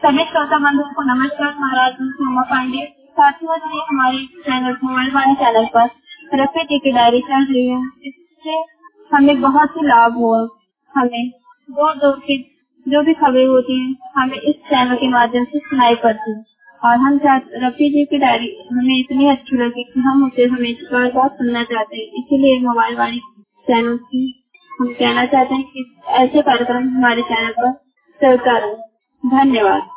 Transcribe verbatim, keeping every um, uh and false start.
सभी श्रोता बंधुओं को नमस्कार। महाराज उमा पांडे। साथियों ने हमारे चैनल मोबाइल वाणी चैनल पर रफी जी की डायरी चल रही है। इससे हमें बहुत ही लाभ हुआ। हमें दूर दूर की जो भी खबरें होती हैं हमें इस चैनल के माध्यम से सुनाई पड़ती है और हम रफी जी की डायरी हमें इतनी अच्छी लगी कि हम उसे हमेशा बहुत सुनना चाहते हैं। इसीलिए मोबाइल वाणी चैनल की हम कहना चाहते हैं कि ऐसे कार्यक्रम हमारे चैनल पर चलता रहे। धन्यवाद।